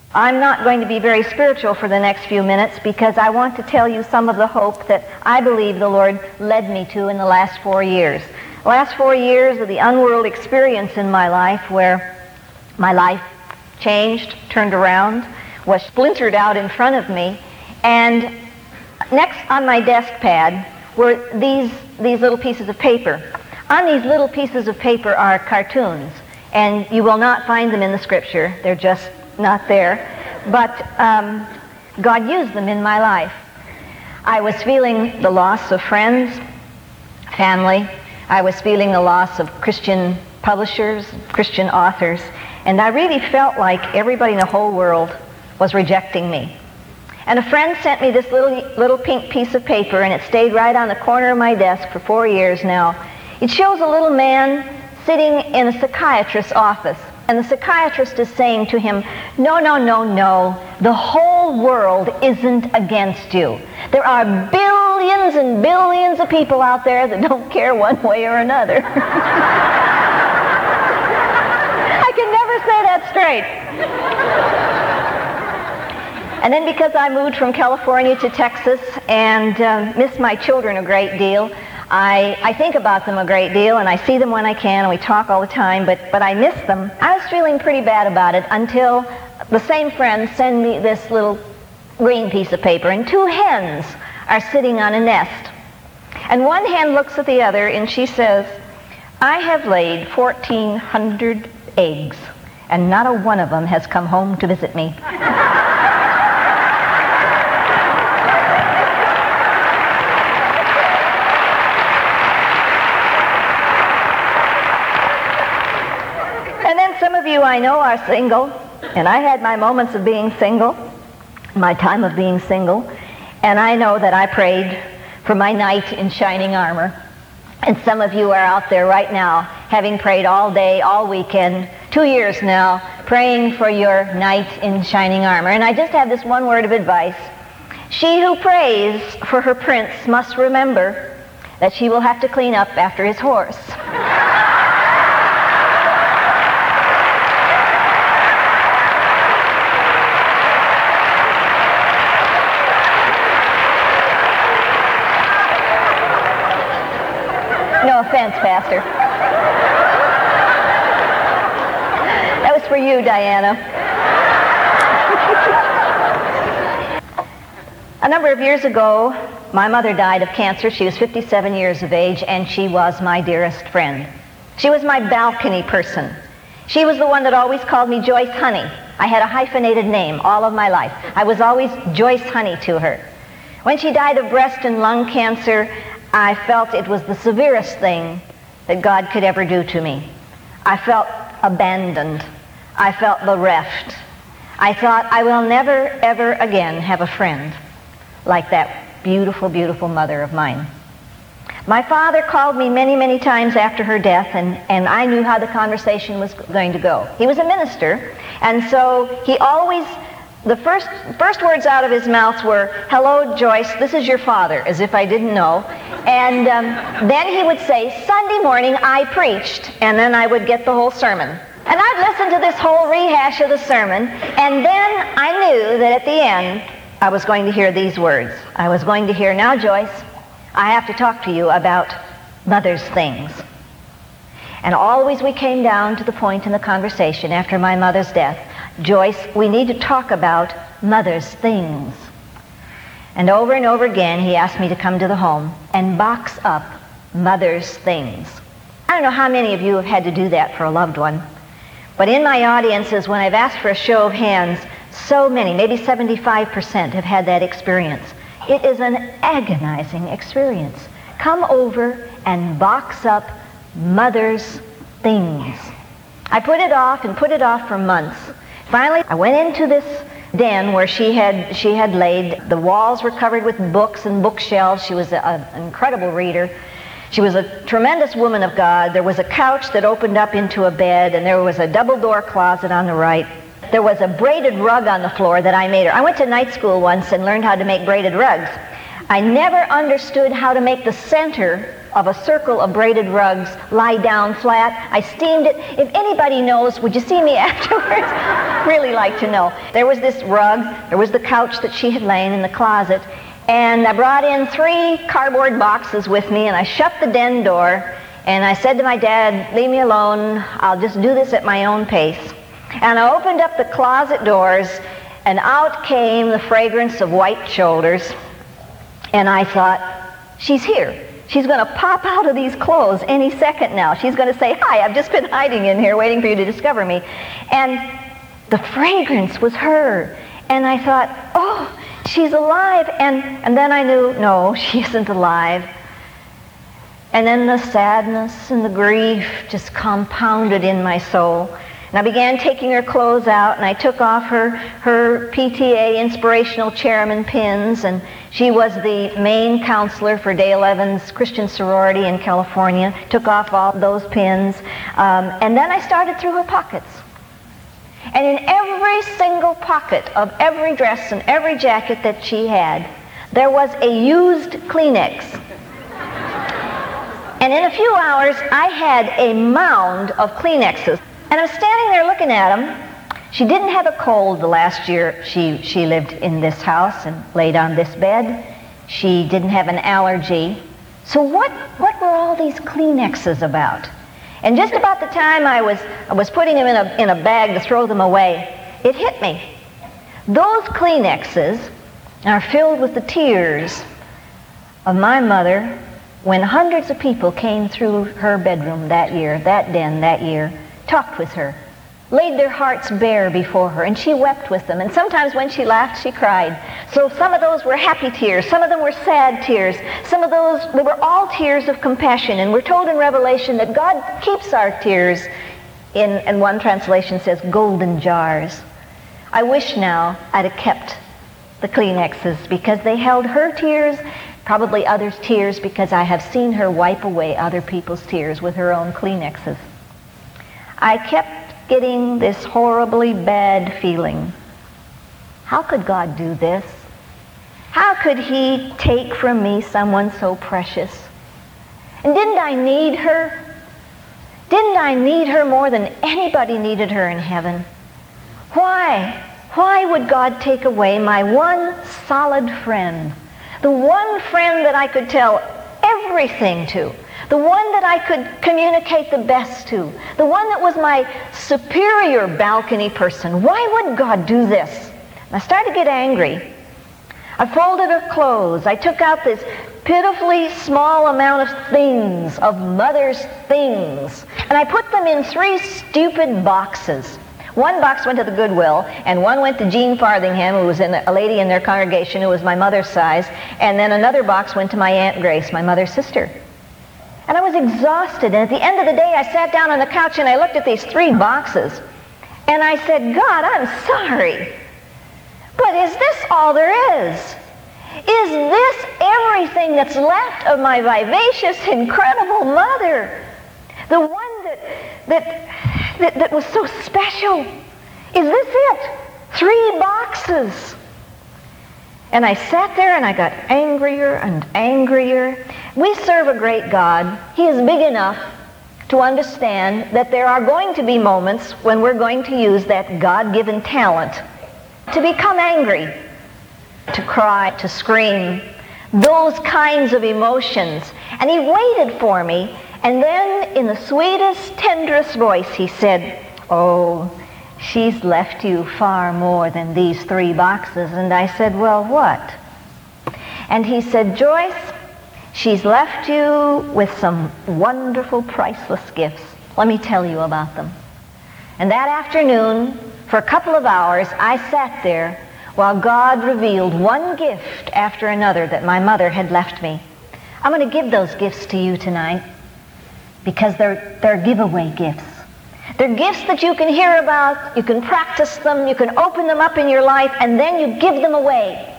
I'm not going to be very spiritual for the next few minutes because I want to tell you some of the hope that I believe the Lord led me to in the last 4 years. The last 4 years of the unworld experience in my life where my life changed, turned around, was splintered out in front of me, and next on my desk pad were these little pieces of paper. On these little pieces of paper are cartoons, and you will not find them in the Scripture. They're just not there. But God used them in my life. I was feeling the loss of friends, family. I was feeling the loss of Christian publishers, Christian authors, and I really felt like everybody in the whole world was rejecting me. And a friend sent me this little pink piece of paper, and it stayed right on the corner of my desk for 4 years now. It shows a little man sitting in a psychiatrist's office, and the psychiatrist is saying to him, no, no, no, no, the whole world isn't against you. There are billions and billions of people out there that don't care one way or another. I can never say that straight. And then because I moved from California to Texas and miss my children a great deal, I think about them a great deal, and I see them when I can, and we talk all the time, but I miss them. I was feeling pretty bad about it until the same friend sent me this little green piece of paper, and 2 hens are sitting on a nest. And one hen looks at the other, and she says, I have laid 1,400 eggs, and not a one of them has come home to visit me. Some of you I know are single, and I had my moments of being single, my time of being single, and I know that I prayed for my knight in shining armor. And some of you are out there right now, having prayed all day, all weekend, 2 years now, praying for your knight in shining armor. And I just have this one word of advice. She who prays for her prince must remember that she will have to clean up after his horse. No offense, Pastor. That was for you, Diana. A number of years ago, my mother died of cancer. She was 57 years of age, and she was my dearest friend. She was my balcony person. She was the one that always called me Joyce Honey. I had a hyphenated name all of my life. I was always Joyce Honey to her. When she died of breast and lung cancer, I felt it was the severest thing that God could ever do to me. I felt abandoned. I felt bereft. I thought, I will never, ever again have a friend like that beautiful, beautiful mother of mine. My father called me many, many times after her death, and I knew how the conversation was going to go. He was a minister, and so he always, the first words out of his mouth were, hello, Joyce, this is your father, as if I didn't know. And then he would say, Sunday morning I preached, and then I would get the whole sermon. And I'd listen to this whole rehash of the sermon, and then I knew that at the end I was going to hear these words. I was going to hear, now, Joyce, I have to talk to you about mother's things. And always we came down to the point in the conversation after my mother's death, Joyce, we need to talk about mother's things. And over again, he asked me to come to the home and box up mother's things. I don't know how many of you have had to do that for a loved one, but in my audiences, when I've asked for a show of hands, so many, maybe 75% have had that experience. It is an agonizing experience. Come over and box up mother's things. I put it off and put it off for months. Finally, I went into this den where she had laid. The walls were covered with books and bookshelves. She was an incredible reader. She was a tremendous woman of God. There was a couch that opened up into a bed, and there was a double-door closet on the right. There was a braided rug on the floor that I made her. I went to night school once and learned how to make braided rugs. I never understood how to make the center of a circle of braided rugs lie down flat. I steamed it. If anybody knows, would you see me afterwards? Really like to know. There was this rug. There was the couch that she had lain in the closet. And I brought in 3 cardboard boxes with me, and I shut the den door. And I said to my dad, leave me alone. I'll just do this at my own pace. And I opened up the closet doors, and out came the fragrance of white shoulders. And I thought, she's here. She's going to pop out of these clothes any second now. She's going to say, hi, I've just been hiding in here waiting for you to discover me. And the fragrance was her. And I thought, oh, she's alive. And then I knew, no, she isn't alive. And then the sadness and the grief just compounded in my soul. And I began taking her clothes out, and I took off her PTA inspirational chairman pins, and she was the main counselor for Day 11's Christian sorority in California. Took off all those pins, and then I started through her pockets. And in every single pocket of every dress and every jacket that she had, there was a used Kleenex. And in a few hours, I had a mound of Kleenexes. And I was standing there looking at them. She didn't have a cold the last year she lived in this house and laid on this bed. She didn't have an allergy. So what were all these Kleenexes about? And just about the time I was putting them in a bag to throw them away, it hit me. Those Kleenexes are filled with the tears of my mother when hundreds of people came through her bedroom that year, that den that year, talked with her, laid their hearts bare before her, and she wept with them. And sometimes when she laughed, she cried. So some of those were happy tears, some of them were sad tears, some of those, they were all tears of compassion. And we're told in Revelation that God keeps our tears in one translation says, golden jars. I wish now I'd have kept the Kleenexes because they held her tears, probably others' tears, because I have seen her wipe away other people's tears with her own Kleenexes. I kept getting this horribly bad feeling. How could God do this? How could He take from me someone so precious? And didn't I need her? Didn't I need her more than anybody needed her in heaven? Why? Why would God take away my one solid friend? The one friend that I could tell everything to. The one that I could communicate the best to. The one that was my superior balcony person. Why would God do this? And I started to get angry. I folded her clothes. I took out this pitifully small amount of things, of mother's things, and I put them in 3 stupid boxes. One box went to the Goodwill, and one went to Jean Farthingham, who was a lady in their congregation who was my mother's size, and then another box went to my Aunt Grace, my mother's sister. And I was exhausted, and at the end of the day, I sat down on the couch and I looked at these 3 boxes, and I said, God, I'm sorry, but is this all there is? Is this everything that's left of my vivacious, incredible mother? The one that was so special? Is this it? 3 boxes. And I sat there and I got angrier and angrier. We serve a great God. He is big enough to understand that there are going to be moments when we're going to use that God-given talent to become angry, to cry, to scream, those kinds of emotions. And He waited for me, and then in the sweetest, tenderest voice He said, oh, she's left you far more than these 3 boxes. And I said, well, what? And He said, Joyce, she's left you with some wonderful, priceless gifts. Let me tell you about them. And that afternoon, for a couple of hours, I sat there while God revealed one gift after another that my mother had left me. I'm going to give those gifts to you tonight because they're giveaway gifts. They're gifts that you can hear about, you can practice them, you can open them up in your life, and then you give them away.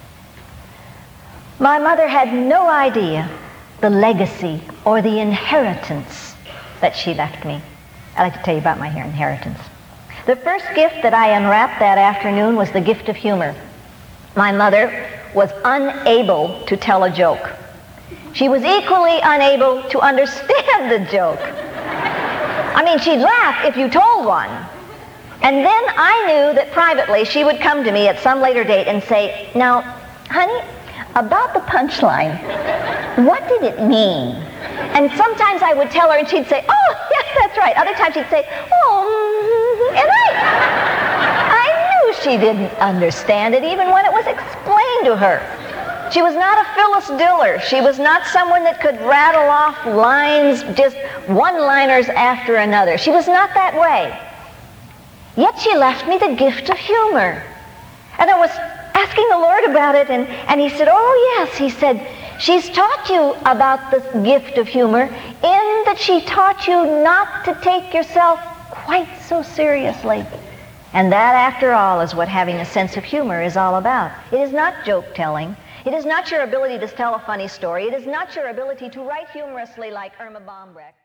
My mother had no idea the legacy or the inheritance that she left me. I'd like to tell you about my inheritance. The first gift that I unwrapped that afternoon was the gift of humor. My mother was unable to tell a joke. She was equally unable to understand the joke. I mean, she'd laugh if you told one. And then I knew that privately she would come to me at some later date and say, "Now, honey, about the punchline, what did it mean?" And sometimes I would tell her and she'd say, "Oh, yes, that's right." Other times she'd say, "Oh," and I knew she didn't understand it even when it was explained to her. She was not a Phyllis Diller. She was not someone that could rattle off lines, just one-liners after another. She was not that way. Yet she left me the gift of humor. And I was asking the Lord about it, and he said, "Oh, yes." He said, "She's taught you about the gift of humor in that she taught you not to take yourself quite so seriously." And that, after all, is what having a sense of humor is all about. It is not joke-telling. It is not your ability to tell a funny story. It is not your ability to write humorously like Irma Bombrecht.